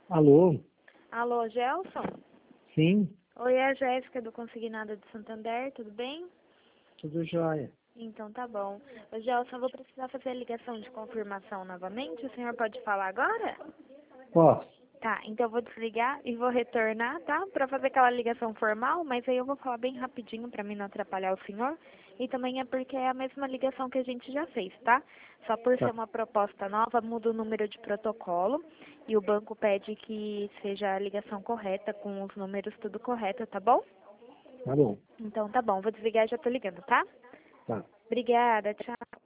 Alô? Alô, Gelson? Sim, Oi, é a Jéssica do Consignado de Santander, tudo bem? tudo jóia. Então tá bom. Ô, Gelson, eu vou precisar fazer a ligação de confirmação novamente. O senhor pode falar agora? Posso? Tá, então eu vou desligar e vou retornar, tá? Pra fazer aquela ligação formal, mas aí eu vou falar bem rapidinho pra mim não atrapalhar o senhor. E também é porque é a mesma ligação que a gente já fez, tá? Só por ser Tá, uma proposta nova, muda o número de protocolo e o banco pede que seja a ligação correta, com os números tudo correto, tá bom? tá bom. Então tá bom, vou desligar e já tô ligando, tá? Tá. Obrigada, tchau.